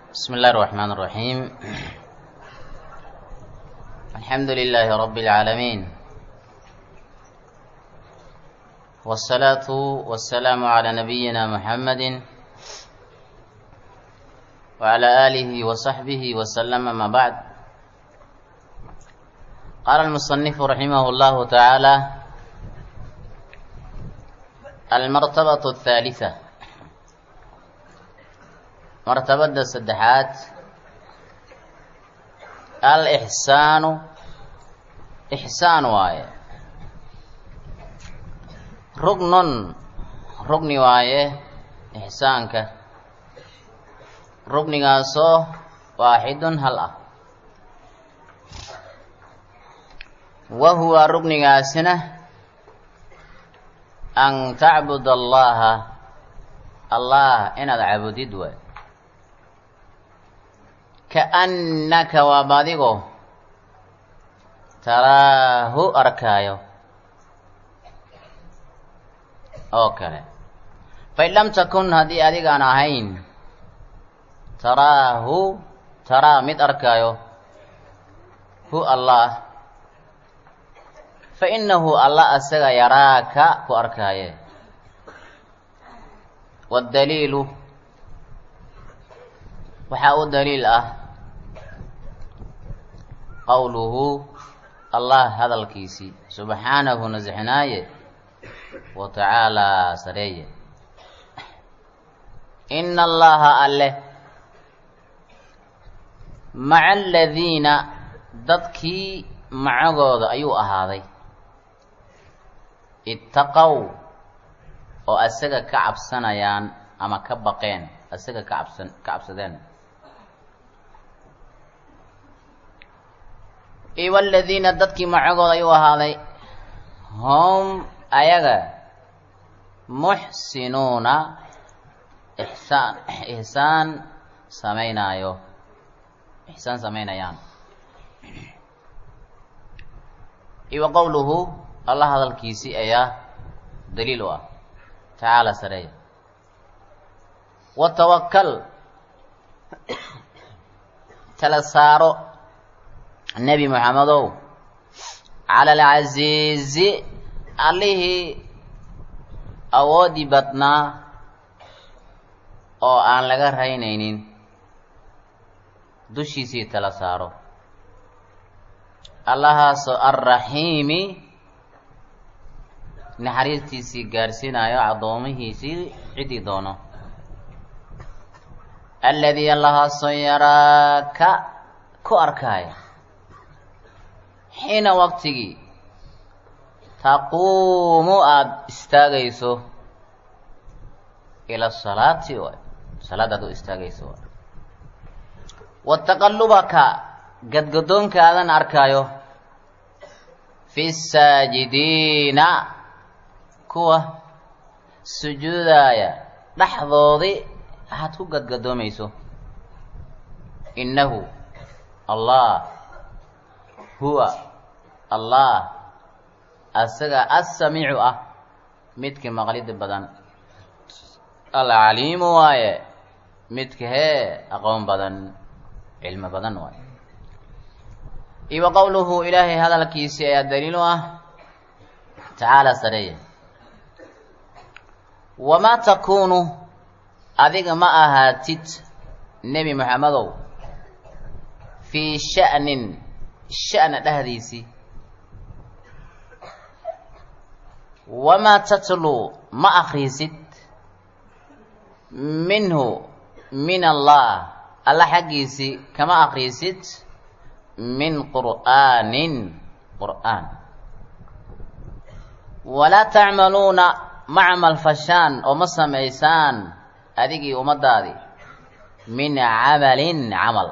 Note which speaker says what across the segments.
Speaker 1: بسم الله الرحمن الرحيم الحمد لله رب العالمين والصلاة والسلام على نبينا محمد وعلى آله وصحبه وسلم. ما بعد، قال المصنف رحمه الله تعالى: المرتبة الثالثة، مرتبة السدحات، الإحسان. إحسان واي ركن واي إحسانك ركن غاسو واحد هلا، وهو ركن غاسنة أن تعبد الله إن العبد واي كأنك وبادغو تراه أركايو أوكي. فإن لم تكن هذه أديغان أهين ترى مد أركايو هو الله، فإنه الله أسغى يراك كو أركايه. والدليل وحاو دليل قوله الله هذا الكيسي سبحانه نزحنايه وتعالى سريه. إن الله أله مع الذين ضدكي معغوض أيو أهاضي اتقوا وأسغى كعب سنيان أما كبقين أسغى كعب سدين. والذين ضدكي معغوض أيو أهاضي هم أيغا محسنون إحسان سمينايو إحسان سمينايان. وقوله الله هذا الكيسي أياه دليلها تعالى سريع. وتوكل تلسارو النبي محمد على العزيز عليه أودي بطنا أو أن لغا رأينين دوشيسي تلسارو. الله سو الرحيم نحريستيسي غارسينا يا عضومهيسي عدي دونه. الذي الله سو يراك كو أركاي حين وقتي تقوم استاغيسو إلى الصلاة صلاة استاغيسو. وتقلبك قد قدونك هذا أركايو في الساجدين كوة سجودايا لحظوذي هاتو قد قدوميسو. إنه الله هو الله أسغى السميع متك مغلد بدن العليم واي متك هي أقوم بدن علم بدن واي. وقوله إلهي هذا الكيسي الدليل تعالى سريع. وما تكون أذيك ما أهاتت نبي محمد في شأن دهديسي وما تتلو ما أخريست منه من الله حقيسي كما أخريست من قرآن ولا تعملون معمل فشان ومسميسان أديكي ومدادي من عمل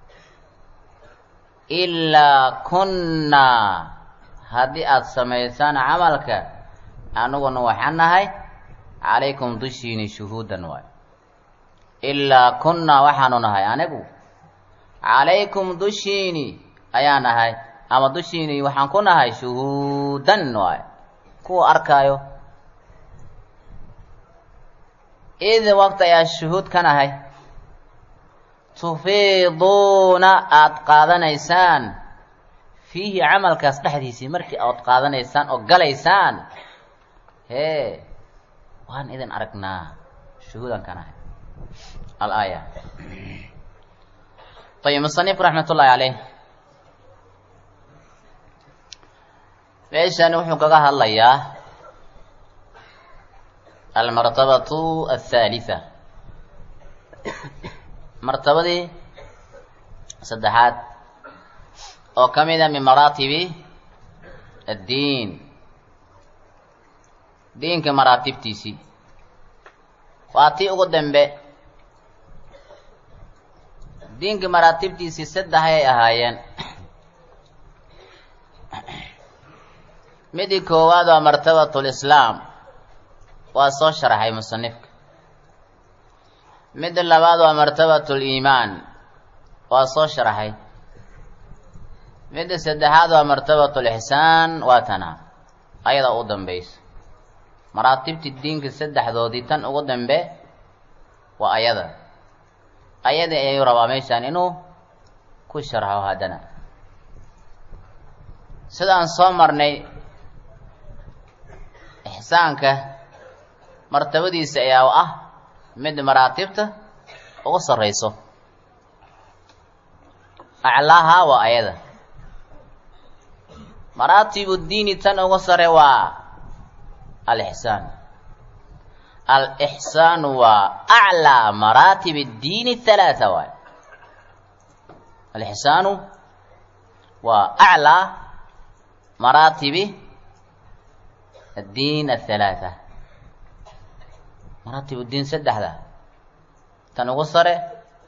Speaker 1: إلا كنا هذه السميسان عملك أنو وحنهاي عليكم دشيني شهودا واي. إلا كنا وحنهاي أنبو عليكم دشيني أيانهاي أما دشيني وحنكونهاي شهودا واي كو أركايو. إذ وقت يا الشهود كان هاي tufiiduuna aada qaadanaysaan fiihi camalkaas dhexdiisii markii aad qaadanaysaan oo galaysaan hee waan idin aragnaa shuhuudan kanahay alaaya ayib musanifku raxmat ullaahi caleyh meeshani wuxuu kaga hadlayaa almartabatu athaalitha martabadii saddexaad oo ka mida min maraatibi addiin diinka maraatibtiisii waa tii ugu dambe diinka maraatibtiisii saddex ayay ahaayeen midii koowaad waa martabatul islaam waa soo sharaxay musanifka midda labaad waa martabatul iimaan waa soo sharaxay midda saddexaad waa martabatul ixsaan waa tana ayada u dambayso maraatibtii diinka saddexdoodii tan ugu dambe waa ayada ayadii ayuu rabaa meeshaan inuu ku sharxo haddana sidaan soo marnay ixsaanka martabadiisa ayaa ah mid maraatibta ugu sarrayso aclaaha waa ayada maraatibu diini tan ugu sare waa alixsaan alixsaanu waa aclaa maraatib addiini halaatha waay alixsaanu waa aclaa maraatibi addiin athalaatha maraatib uddiin saddexda tan ugu sare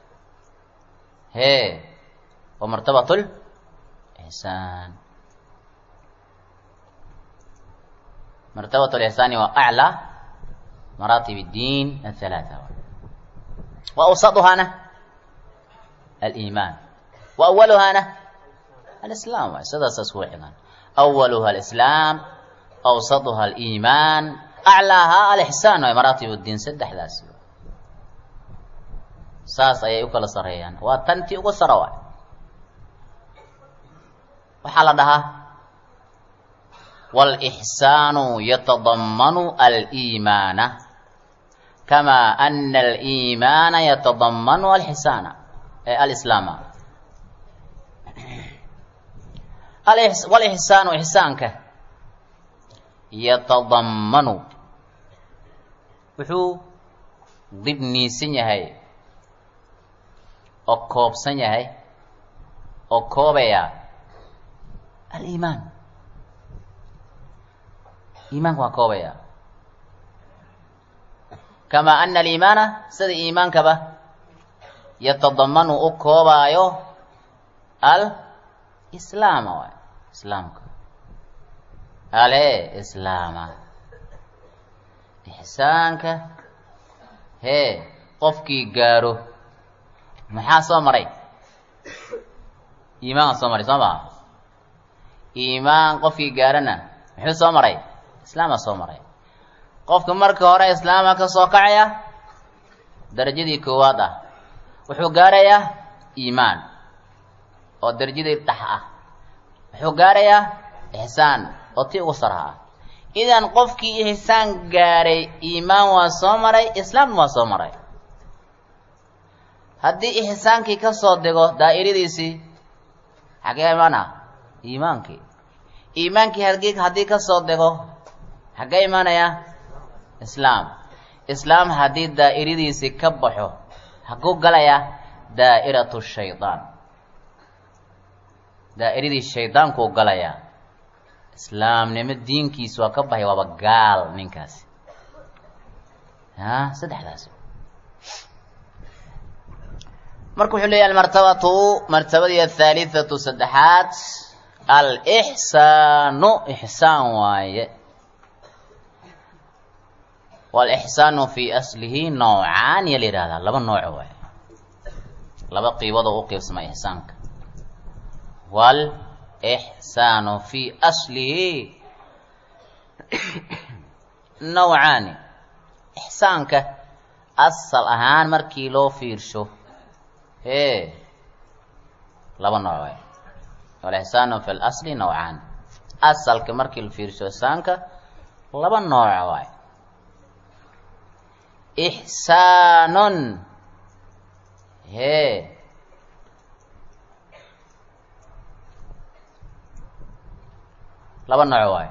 Speaker 1: hee waa martabatul ixsaan martabatul ixsaani waa aclaa maraatib addiin athalaatha wa awsaduhaana aliimaan wa awaluhaana alislaam waay sidaasas kuwa xigaan awaluha alislaam awsaduha aliimaan aclaaha alixsaan waay maraatib uddiin saddexdaasi saas ayay u kala sareeyaan waa tantii ugu sara waay waxaa la dhahaa waalixsaanu yatadammanu aliimaana kamaa ana aliimaana yatadammanu alxisaana alislaama walixsaanu ixsaanka yatadammanu wuxuu dibniisan yahay oo koobsan yahay oo koobaya aliimaan iimaanka waa koobaya kamaa ana aliimaana sida iimaankaba yatadammanu u koobaayo alislaama waay islaamka islaama ixsaanka hee qofkii gaaro maxaa soo maray iimaan soo maray soo maa iimaan qofkii gaarana muxuu soo maray islaama soo maray qofka marka hore islaama ka soo kacaya darajadii koowaad ah wuxuu gaarayaa iimaan oo darajadii dhex ah wuxuu gaarayaa ixsaan oo tii ugu sarha ah idan qofkii ixsaan gaaray iimaan waa soo maray islaamna waa soo maray haddii ixsaankii ka soo dego daa'iradiisii xagee imaana iimaankii haddii ka soo dego xagee imaanaya islaam haddii daa'iradiisii ka baxo xaguu galaya daa'iratu shaydaan daa'iradii shaydaankuu galaya islaamnimo diinkiisa waa ka baxay waaba gaal ninkaasi saddexdaasi marka wuxuu leeyahay almartabatu martabadii athaalithatu saddexaad alixsaanu ixsaan waaye waalixsaanu fii aslihi noocaan ya la yidhahdaa laba nooc waaye laba qiibadoo u qiibsama ixsaanka waalixsaanu fii aslihi nawcaani ixsaanka asal ahaan markii loo fiirsho laba nooc waay walixsaanu fi lasli nawcaan asalka markii la fiirsho ihsaanka laba nooc waay ixsaanun laba nooc waay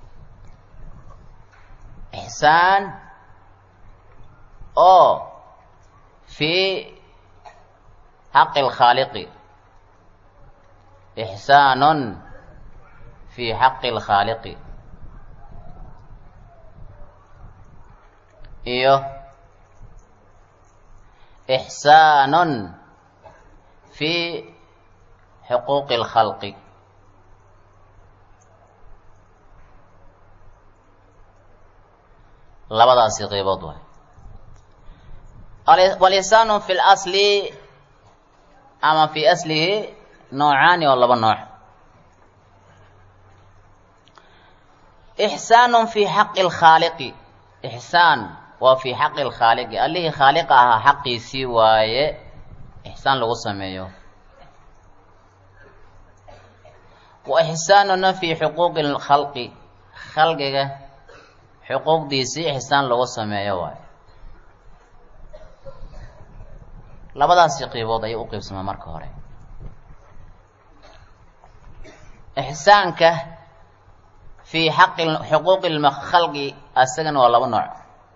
Speaker 1: ixsaan oo fi xaqi اlkhaaliqi ixsaanun fi xaqi اlkhaaliqi iyo ixsaanun fi xuquuqi اlkhalqi labadaasi qeybood waay walixsaanu fi lasli ama fi aslihi noocaani oo laba nooc ixsaanun fi xaqi اlkhaaliqi ixsaan waa fi xaqi اlkhaaliqi allihii khaaliqa ahaa xaqiisii waaye ixsaan lagu sameeyo wa ixsaanuna fi xuquuqi اlkhalqi khalqiga xuquuqdiisii ixsaan lagu sameeyo waayo labadaasi qeybood ayay u qeybsamaa marka hore ixsaanka fi xaqi xuquuqi lkhalqi asagana waa laba nooc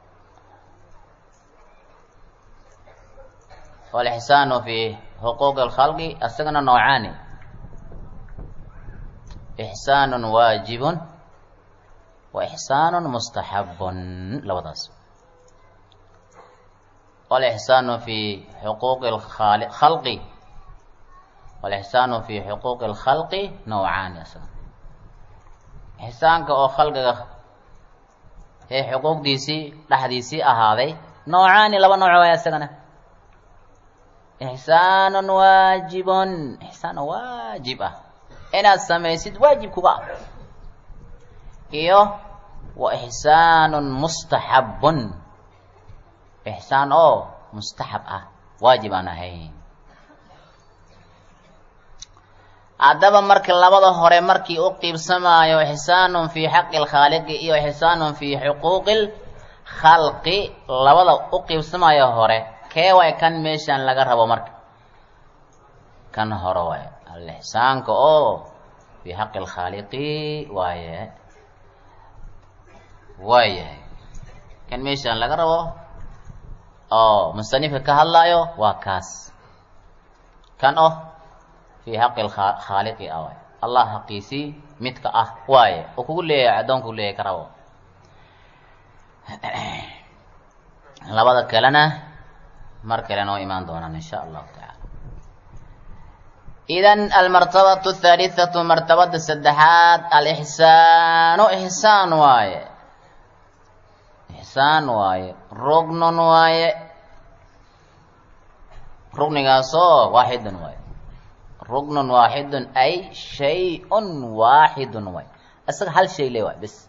Speaker 1: walixsaanu fi xuquuqi اlkhalqi asagana noocaani ixsaanun waajibun wa ixsaanun mustaxabun labadaas walixsaanu fi xuquuqi khalqi walixsaanu fi xuquuqi اlkhalqi nawcaani asaga ixsaanka oo khalqiga ee xuquuqdiisii dhexdiisii ahaaday noocaani laba nooc waay asagana ixsaanun waajibun ixsaan waajib ah inaad samaysid waajib kuga ah iyo wa ixsaanun mustaxabun ixsaan oo mustaxab ah waajib aan ahayn haddaba marka labada hore markii u qiibsamaayo ixsaanun fi xaqi اlkhaaliqi iyo ixsaanun fi xuquuqi اlkhalqi labada u qiibsamaayo hore kee waay kan meeshaan laga rabo marka kan hore waay alixsaanka oo fi xaqi اlkhaaliqi waayahay kan meeshaan laga rabo oo musanifka ka hadlaayo waa kaas kan oh fi xaqi lkhaaliqi ah waay allah xaqiisii midka ah waaye oo kugu leeyahay addoonku leeyahay ka rabo labada kalena mar kale noo imaan doonaan insha allahu tacaala idan almartabatu athalithatu martabada saddexaad alixsaanu ixsaan waaye ixsaan waaye rugnun waaye rugnigaasoo waaxidun waaye rugnun waaxidun ay shay-un waaxidun waay isaga hal shay le waay bes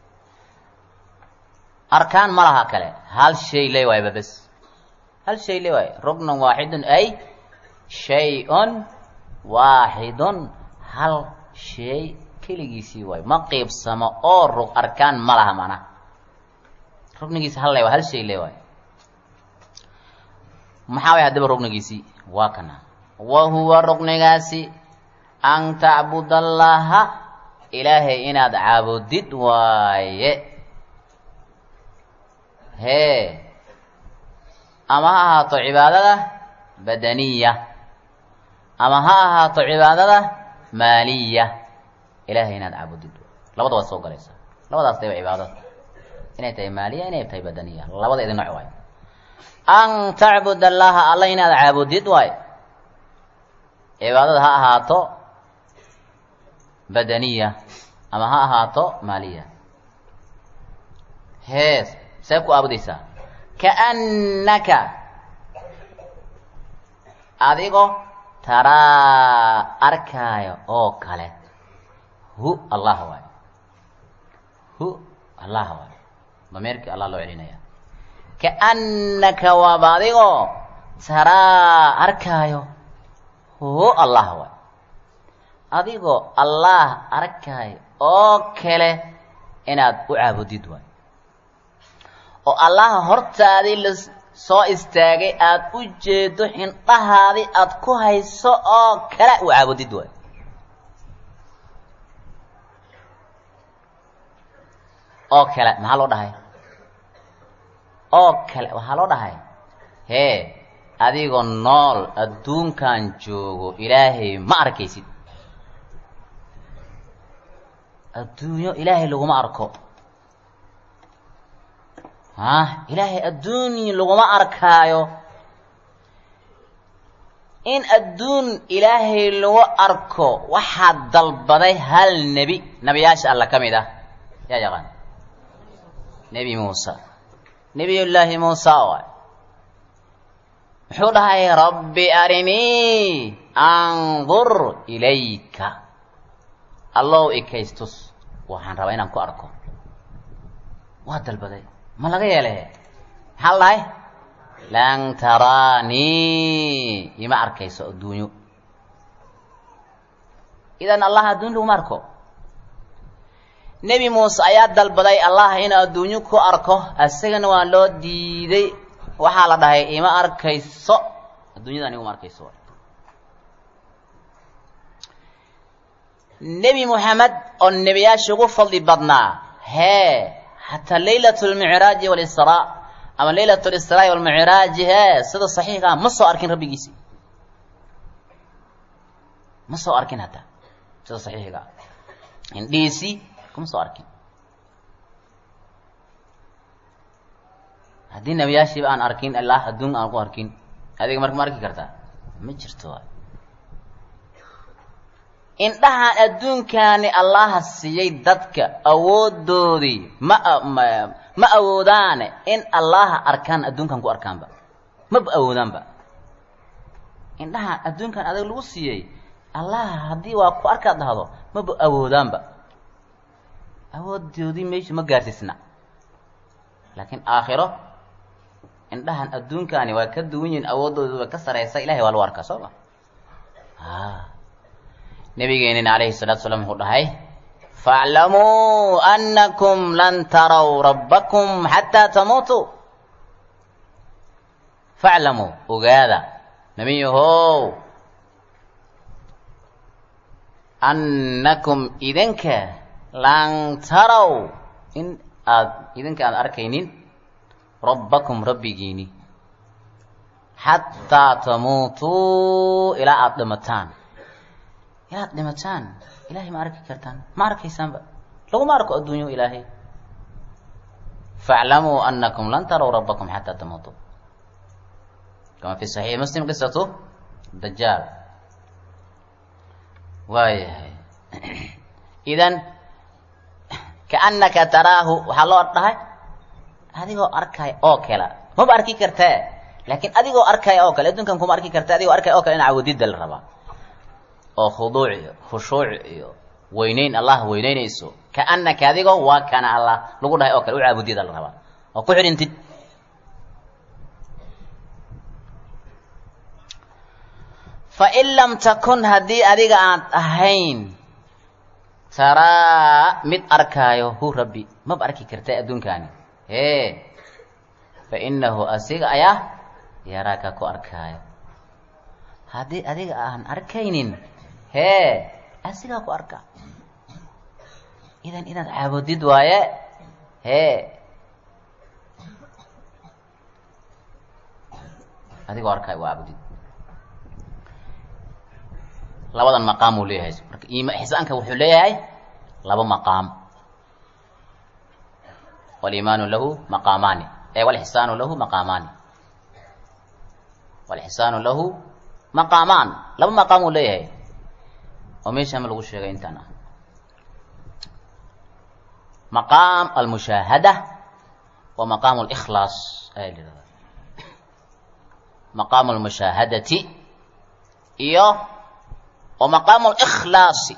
Speaker 1: arkaan ma laha kale hal shay le waayba bes hal shay le waay rugnun waaxidun ay shay-un waaxidun hal shay keligiisii waay ma qiibsamo oo rug arkaan ma laha mana rugnigiisi hal le waay hal shay le waay maxaa way haddaba rugnigiisii waa kana wa huwa rugnigaasi an tacbud allaha ilaahay inaad caabudid waaye ama ha ahaato cibaadada badaniya ama ha ahaato cibaadada maaliya ilaahay inaad caabudid labada waad soo galaysaa labadaas dayba cibaadada inay tahay maaliya inay tahay badaniya labada idin nooc waayo an tacbud allaha alla inaad caabudid waayo cibaadada ha ahaato badaniya ama ha ahaato maaliya hees see ku aabudaysaa kaannaka adigoo taraa arkaayo oo kale hu allah waayo hu allah waayo dameerkii allah loo celinaya kaannaka waaba adigoo taraa arkaayo huwa allah wa adigoo allah arkay oo kale inaad u caabudid waay oo allah hortaadii la soo istaagay aad u jeedo xindhahaadii aad ku hayso oo kale u caabudid waay oo kale maxaa loo dhahay oo kale waxaa loo dhahay hee adigoo nool adduunkan joogo ilaahay ma arkaysid adduunyo ilaahay laguma arko ilaahay adduunyi laguma arkaayo in adduun ilaahay lagu arko waxaa dalbaday hal nebiyaasha alla ka mid ah yaa yaqaan nebi muusa nebiyullaahi muusa waay muxuu dhahay rabbi arinii andur ilayka allow ikaystus waxaan rabaa inaan ku arko waa dalbaday ma laga yeele maxaa la dhahay lan taraanii ima arkayso adduunyo idan allah adduun laguma arko nebi muuse ayaa dalbaday allah inuu adduunyo ku arko asagana waa loo diiday waxaa la dhahay ima arkayso adduunyada aniguma arkayso nebi moxamed oo nebiyaasha ugu fadli badnaa hee xataa laylat lmicraaji walisraa ama laylat lisraa walmicraaji hee sida saxiixa ma soo arkin rabbigiisi ma soo arkin hataa sida saxiixiga indhihiisii kuma soo arkin haddii nebiyaashiiba aan arkin allah adduun aan ku arkin adiga marka ma arki kartaa ma jirto indhahaan adduunkaani allaha siiyey dadka awoodoodii ma awoodaane in allaha arkaan adduunkan ku arkaanba maba awoodaanba indhahaan adduunkan adag lagu siiyey allaha haddii waa ku arkaad dhahdo maba awoodaanba awoodoodii meeshu ma gaarsiisna laakiin aakhiro indhahan adduunkaani waa ka duwan yihin awoodoodu waa ka saraysa ilahay waa lagu arkaa soo ma nabigeenina calayhi salatu wasalaam wuxuu dhahay faaclamuu annakum lan taraw rabbakum xataa tamuutuu faaclamuu ogaada nabiyahow annakum idinka lan taraw in idinka aad arkaynin rabbakum rabbigiini xataa tamuutuu ilaa aada dhimataan ilaad dhimataan ilahay ma arki kartaan ma arkaysaanba laguma arko adduunyo ilaahay faaclamuu annakum lan taraw rabbakum xataa tamuutuu kama fi saxiixi muslim qisatu dajaal waayahay idan kaannaka taraahu waxaa loo dhahay adigoo arkay oo kale maba arki kartee laakiin adigoo arkay oo kale adduunkan kuma arki karta adigoo arkay oo kale in caawudidda la rabaa oo khuduuc iyo khushuuc iyo weynayn allah weynaynayso kaannaka adigoo waa kana allah lagu dhahay oo kale u caabudida la rabaa oo ku xidhintid fain lam takun haddii adiga aad ahayn taraa mid arkaayo hu rabbi maba arki karta adduunkaani fainahu asiga ayaa yaraaka ku arkaayo haddii adiga aan arkaynin asigaa ku arka idan inaad caabudid waaye adigoo arkaayo waa caabudid labadan maqaam uu leeyahay marka ixsaanka wuxuu leeyahay laba maqaam waliimaanu lahu maqaamaani walixsaanu lahu maqaamaani walixsaanu lahu maqaamaan laba maqaam uu leeyahay oo meesha ma lagu sheegay intaan ah maqaam almushaahada wa maqaam alikhlaas ayaa la yidhahdaa maqaam almushaahadati iyo wa maqaam alikhlaasi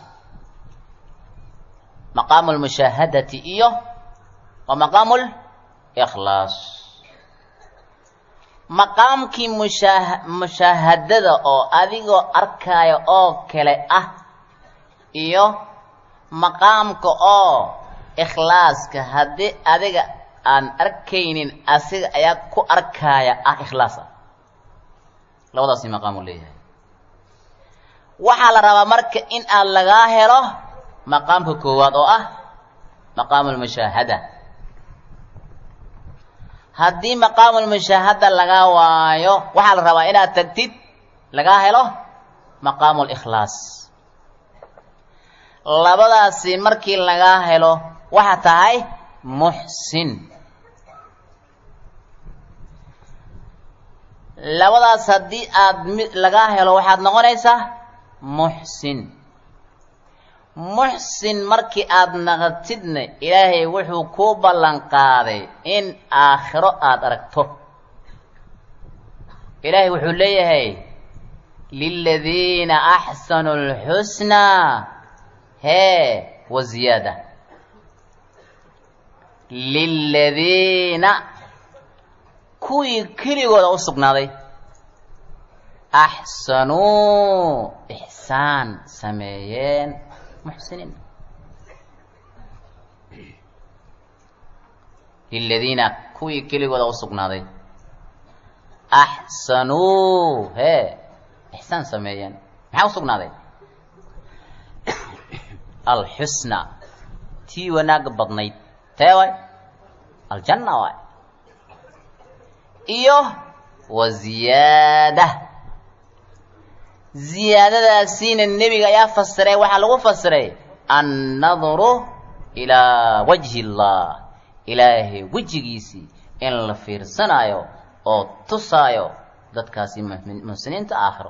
Speaker 1: maqaam almushaahadati iyo wa maqaam alikhlaas maqaamkii mushaahadada oo adigoo arkaayo oo kale ah iyo maqaamka oo ikhlaaska haddii adiga aan arkaynin asiga ayaa ku arkaaya ah ikhlaas ah labadaasi maqaam uu leeyahay waxaa la rabaa marka in aad lagaa helo maqaamka koowaad oo ah maqaamul mushaahada haddii maqaamul mushaahada lagaa waayo waxaa la rabaa inaad tagtid lagaa helo maqaamul ikhlaas labadaasi markii lagaa helo waxaa tahay muxsin labadaas haddii aad lagaa helo waxaad noqonaysaa muxsin markii aad naqatidna ilaahay wuxuu kuu ballan qaaday in aakhiro aad aragto ilaahay wuxuu leeyahay liladiina axsanu lxusnaa hee wa ziyaada liladiina kuwii keligooda u sugnaaday axsanuu ixsaan sameeyeen muxsiniin liladiina kuwii keligooda u sugnaaday axsanuu hee ixsaan sameeyeen maxaa u sugnaaday alxusna tii wanaag badnayd tee waay aljanna waay iyo wa ziyaada ziyaadadaasiina nebiga ayaa fasiray waxaa lagu fasiray annadru ilaa wajhi illah ilaahay wejigiisii in la fiirsanaayo oo tusaayo dadkaasi muxsiniinta aakhiro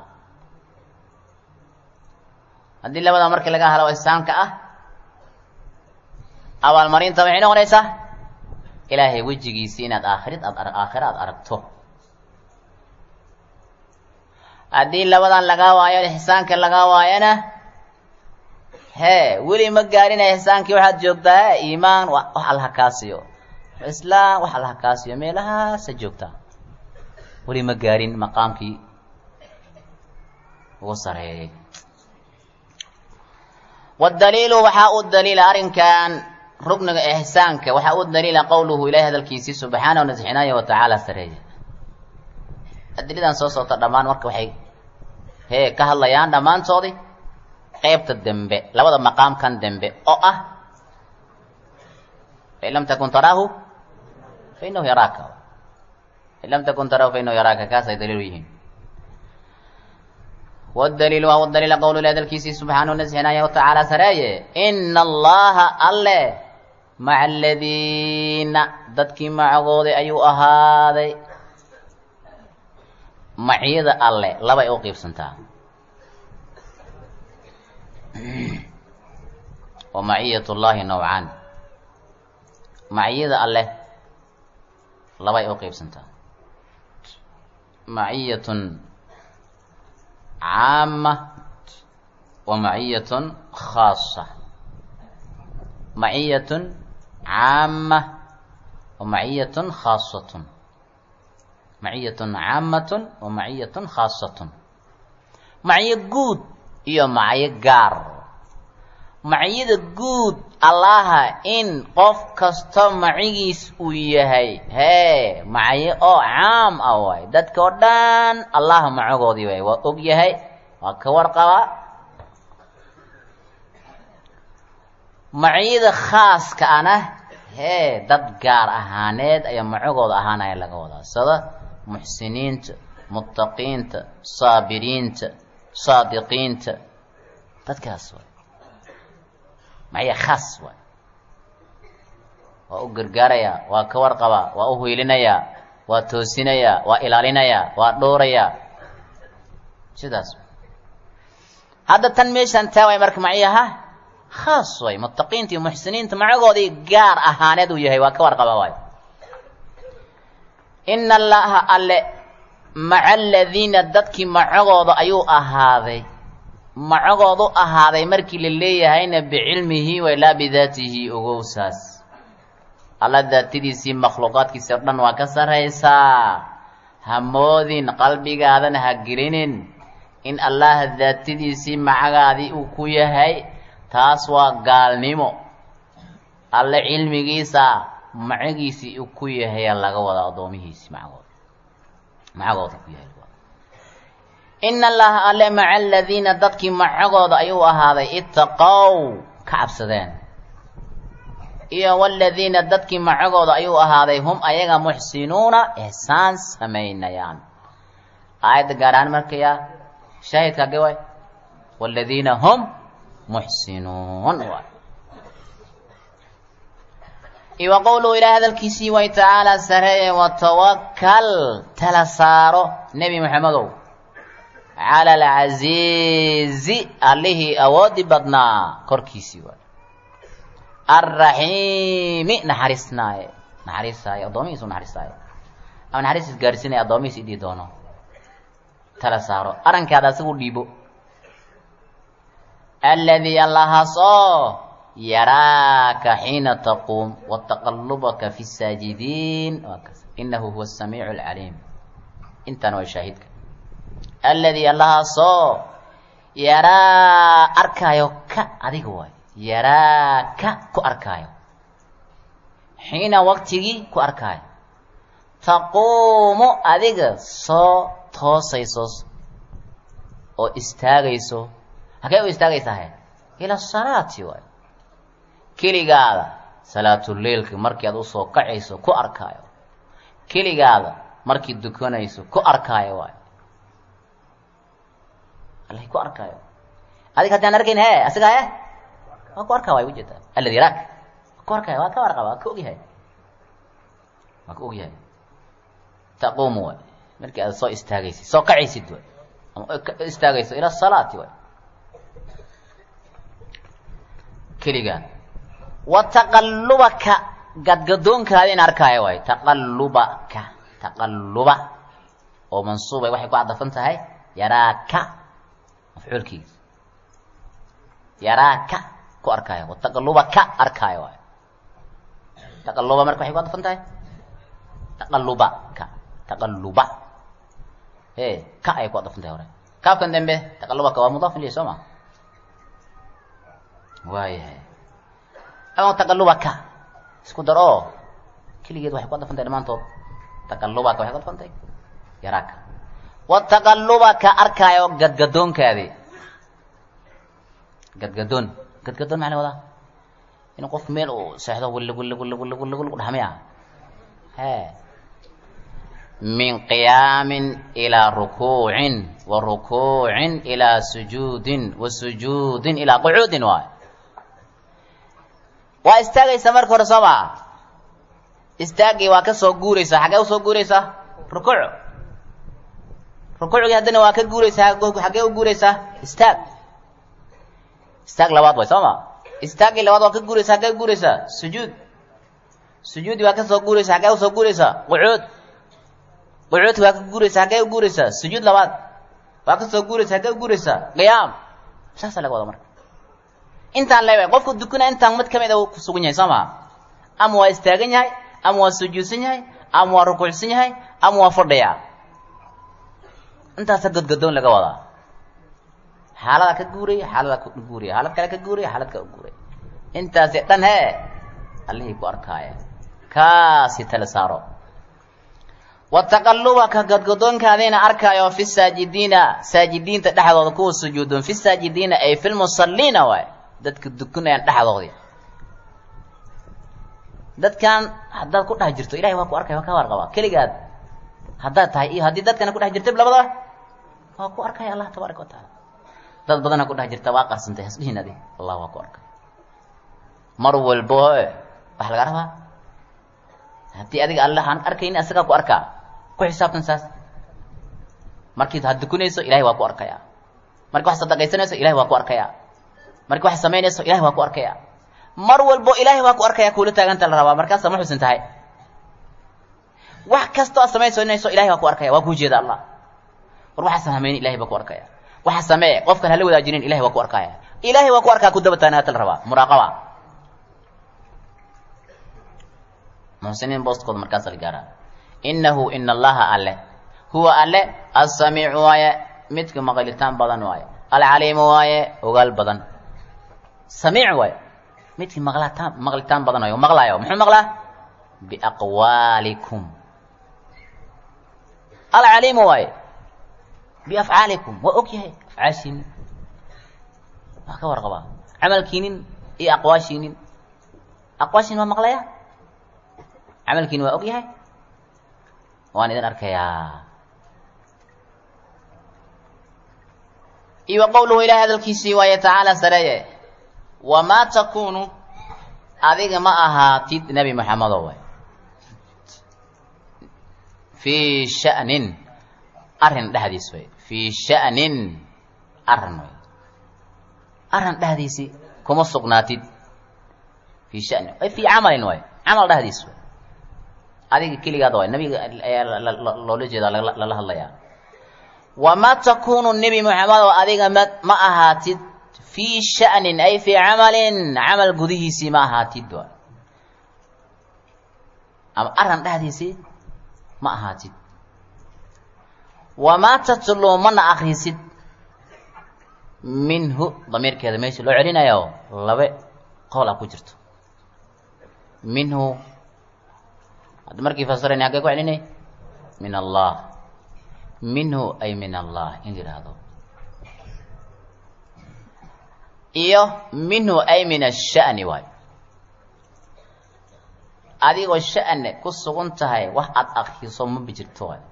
Speaker 1: haddii labadaa markii laga helo ihsaanka ah abaalmarinta waxay noqonaysaa ilaahay wejigiisii inaad aakhiro aad aragto haddii labadan lagaa waayo ixsaanka lagaa waayana hee weli ma gaarinaya ixsaankii waxaad joogtaa iimaan wax allaha kaasiyo islaam wax allaha kaasiyo meelahaasa joogtaa weli ma gaarin maqaamkii ugu sareeyay wadaliilu waxaa u daliila arrinkan rugniga ixsaanka waxaa u daliila qowluhu ilahay hadalkiisii subxaanahu nasixinaayo watacaala sareeya adilidan soo socota dhammaan marka waxay ka hadlayaan dhammaantoodii qaybta dembe labada maqaamkan dembe oo ah fain lam takun taraahu fainahu yaraaka fain lam takun taraahu fainahu yaraaka kaasay daliil u yihiin والدليل وهو الدليل قول الله الكيسي سبحانه نزهنا وتعالى سرايا إن الله الله مع الذين ضدك مع غوضي أيو أهادي معيذ الله لا بيوقف سنتا ومعية الله نوعان معيذ الله لا بيوقف سنتا معية عامة ومعية خاصة معية عامة ومعية خاصة معية عامة ومعية خاصة معية جود هي معية جار معية جود الله إن قف كستم معيس وياهي هي معية أو عام أوي دت كودان الله معقودي وي وأجيهي وكورقة معية خاص كأنا هي دت جار أهانيد أي معقود أهانا يلا قودا صدا محسنين متقين صابرين صادقين دت كاسوي معي خاص وأقرقاريا وكورقبا وأهويلنيا وتوسينيا وإلالينيا ودوريا شداس هذا تنميش أنتاوي مرك معيها خاص وي متقين ومحسنين معقودي قار أهاند ويهي وكورقبا واي إن الله ألا مع الذين ددك معقود أيو أهاذي macagoodu ahaaday markii la leeyahayna bicilmihi wa ilaa bidaatihi ogowsaas alla daatadiisii makhluuqaadkiisa o dhan waa ka saraysaa hamoodin qalbigaadana ha gelinin in allah daatadiisii macagaadii uu ku yahay taas waa gaalnimo alle cilmigiisa macagiisii uu ku yahay laga wada adoomihiisii macagooda ku yahay inna allaha alle maca aladiina dadkii macagooda ayuu ahaaday ittaqow ka cabsadeen iyo waladiina dadkii macagooda ayuu ahaaday hum ayaga muxsinuuna ihsaan samaynayaan aayadda gaaraan markaya shaahidka hagee waay waladiina hum muxsinuun waay iyo qowluhu ilaah hadalkiisii way tacaala sareeye watawakal tala saaro nebi maxamedow cala alcasiizi allihii awoodi badnaa korkiisii waay alraxiimi naxariisaaye addoomihiisu naxariisaaye ama naxariis gaarsiinaya addoomihiis idii doono tala saaro arrinkaada asigu dhiibo alladii allahaas oo yaraaka xiina taquum wataqallubaka fi saajidiin inahu huwa asamiicu alcaliim intana waa shaahidka alladii allahaasoo yaraa arkaayo ka adiga waay yaraaka ku arkaayo xiina waqtigii ku arkaayo taquumu adiga soo toosayso oo istaagayso hagee u istaagaysahay ila salaati waay keligaada salaatuleilka markii aad usoo kacayso ku arkaayo keligaada markii dukanayso ku arkaayo waay allahi ku arkaayo adig haddaan arkayn he asiga he waa ku arkaa waay ujeeda alladi yaraak waa ku arkaayo waa ka warqaba waa ka ogyahay waa ka ogyahay taquumu waay markii aad soo istaagaysid soo kacaysid waay ama istaagayso ila salaati waay keligaada wataqallubaka gadgadoonkaada in arkaayo waay taqalluba oo mansuubay waxay ku cadafan tahay yaraaka mafcuulkiisa yaraaka ku arkaayo wataqallubaka arkaayo waay taqalluba marka waxay ku cadafan tahay taqalluba ka ay ku cadafan tahay hore kaafkan dambe taqallubaka waa mudaaf ilayhi soo ma waayahay ama taqallubaka isku dar oo keligeed waxay ku adafan tahay dhammaantood taqallubaka waxay ku adafan tahay yaraaka wataqallubaka arkaayo gadgadoonkaadi gadgadoon maxaa la wadaa inuu qof meel uu seexdo wullig dhaxmaya min qiyaamin ilaa rukuucin wa rukuucin ilaa sujuudin wa sujuudin ilaa qucuudin waay waa istaagaysa marka hore soo maa istaagii waa ka soo guuraysaa xaggee usoo guuraysaa rukuucgii haddana waa ka guuraysaa xaggee u guuraysaa istaag labaad way soo ma istaagii labaad waa ka guuraysaa xaggee u guuraysaa sujuudi waa ka soo guuraysaa xaggee usoo guuraysaa qucuudki waa ka guuraysaa xaggee u guuraysaa sujuud labaad waa ka soo guuraysaa xaggee u guuraysaa qiyaam saasaa laga wada marka intaan leewahay qofku dukuna intaan mid kamid a ku sugan yahay soo maa ama waa istaagan yahay ama waa sujuudsan yahay ama waa rukuucsan yahay ama waa fadhiyaa intaasa gadgadoon laga wadaa xaalada ka guuraya xaalada ka guuraya xaalad kale ka guuraya xaalad kale guuraya intaasi dhan hee allihii ku arkaaya kaasi tala saaro wataqallubaka gadgadoonkaadiina arkaayo fi saajidiina saajidiinta dhexdooda kuwa sujuudun fi saajidiina ay fi lmusalliina waay dadka dukunayaan dhexdoodii dadkan haddaad ku dhex jirto ilahay waa ku arkaya waa ka warqaba keligaad haddaad tahay iyo haddii dadkana ku dhex jirta labada waa ku arkaya allah tabaaraka wa tacaala dad badana ku dhex jirta waa qarsantay hasdhihin adi allah waa ku arkaya mar walbo waxa laga rabaa haddii adiga allah aan arkaynin asagaa ku arkaa ku xisaabtan saas markii had dukunayso ilahay waa ku arkaya markii wax sadaqaysanayso ilahay waa ku arkaya markii wax samaynayso ilahay waa ku arkaya mar walbo ilahay waa ku arkaya kuula taaganta la rabaa markaasa ma xusin tahay wax kastoo aad samaynayso ilahay waa ku arkaya waa kuu jeeda allah war waxa sameeyay ilahay baa ku arkaya waxa sameeyay qofkan hala wadaajinin ilahay waa ku arkaya ilahay waa ku arkaa ku daba taanaata la rabaa muraaqaba muhsiniin booskooda markaas la gaaraa innahu inna allaha alle huwa alle as-samiicu waaye midka maqlitaan badan waaye al-caliimu waaye ogaal badan samiic waaye midkii maqlitaan badan waaye maqlaayo muxuu maqlaa biaqwaalikum al-caliimu waaye biafcaalikum waa og yahay afcaashiinin waa ka warqabaa camalkiinin iyo aqwaashiinin aqwaashiin waa maqlaya camalkiin waa og yahay waan idin arkayaa iyo qowluhu ilaahay hadalkiisii waaye tacaala sareeye wamaa takuunu adiga ma ahaatid nebi moxamedo waay fii sha'nin arrin dhexdiis way fii sha'nin arrin way arrin dhexdiisii kuma sugnaatid fii sha'nin ay fii camalin waay camal dhexdiis way adiga keligaada waay nabiga ayaa loola jeedaa lala hadlayaa wamaa takuunu nebi moxamedo adiga ma ahaatid fii sha'nin ay fii camalin camal gudihiisii ma ahaatid waay ama arrin dhexdiisii ma ahaatid wamaa tatluu mana akrisid minhu damiirkeeda meesha loo celinayo laba qowl a ku jirto minhu hadda markii fasirayna haggee ku celinay min allah minhu ay min allah in yidhaahdo iyo minhu ay min asha'ni waayo adigoo sha'ne ku sugan tahay wax aad akriso ma bijirto waayo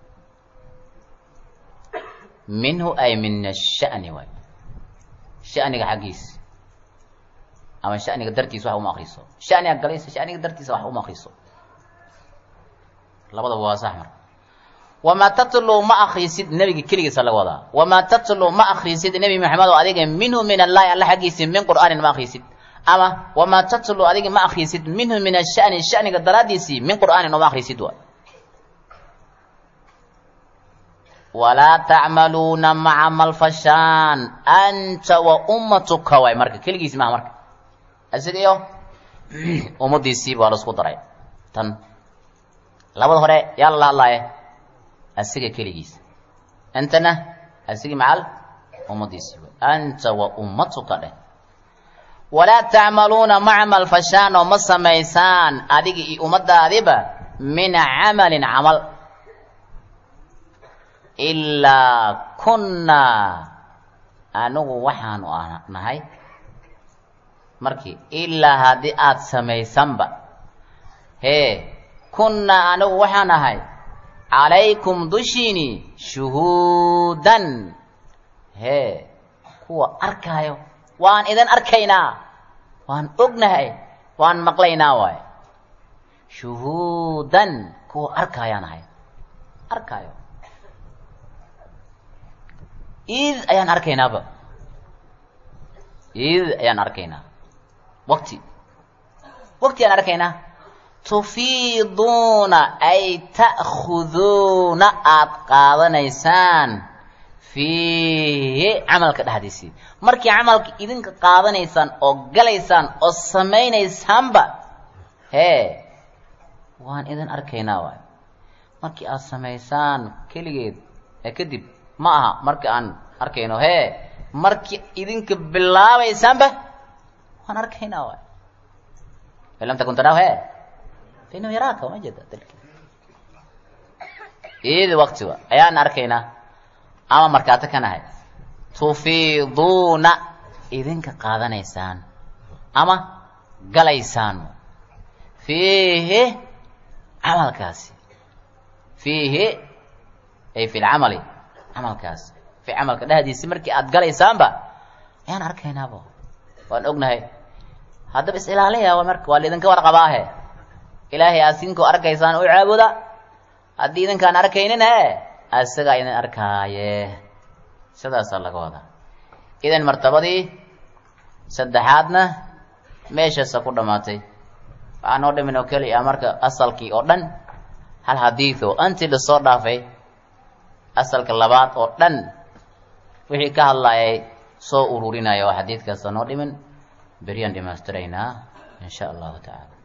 Speaker 1: minhu ay min asha'ni waayo sha'niga xaggiisa ama sha'niga dartiisa wax uma akriso sha'niga galaysa sha'niga dartiisa wax uma akriso labadaba waa sax mar wamaa tatluu ma akrisid nebiga keligiisa laga wadaa wamaa tatluu ma akrisid nebi maxamed oo adiga minhu min allahi alla xaggiisa min qur'aanin ma akrisid ama wamaa tatluu adiga ma akrisid minhu min asha'ni sha'niga daraaddiisii min qur'aanin uma akrisid waay walaa tacmaluuna ma camal fashaan anta wa ummatuka waay marka keligiisi maha marka isaga iyo ummaddiisii baa la isku daray tan labada hore yaa lala hadlaaye asiga keligiisa antana asigii macal ummaddiisii waay anta wa ummatuka dheh walaa tacmaluuna ma camal fashaan oo ma samaysaan adiga iyo ummadaadiba min camalin camal ilaa kunnaa anigu waxaanu nahay markii ilaa haddii aad samaysanba hee kunnaa anigu waxaan ahay calaykum dushiini shuhuudan hee kuwa arkaayo waan idin arkaynaa waan ognahay waan maqlaynaa waay shuhuudan kuwa arkaayaan ahay arkaayo id ayaan arkaynaaba id ayaan arkaynaa waqti ayaan arkaynaa tufiiduuna ay ta'khuduuna aad qaadanaysaan fiihi camalka dhexdiisii markii camalka idinka qaadanaysaan oo galaysaan oo samaynaysaanba hee waan idin arkaynaa waay markii aad samaysaan keligeed ee kadib ma aha marka aan arkayno hee markii idinka bilaabaysaanba waan arkaynaa waay in lam takun taraahu hee fainahu yaraaka ma jeeda dalki iyadii waqtiga ayaan arkaynaa ama markaata ka nahay tufiiduuna idinka qaadanaysaan ama galaysaan fiihi camalkaasi fiihi ay fi lcamali camalkaas fi camalka dhexdiisi markii aad galaysaanba ayaan arkaynaaba waan ognahay haddaba is ilaaliya marka waa laidinka warqabaahe ilaahay asinkoo arkaysaan u caabuda haddii idinkaan arkaynin hee isagaa idin arkaaye sidaasaa laga wadaa idan martabadii saddexaadna meeshaasa ku dhammaatay waxaa noo dhimin oo keliya marka asalkii oo dhan hal xadiid oo anti lasoo dhaafay asalka labaad oo dhan wixii ka hadlayay soo ururinaya oo xadiidkaasa noo dhimin beriyaan dhamaystiraynaa in sha allahu tacaala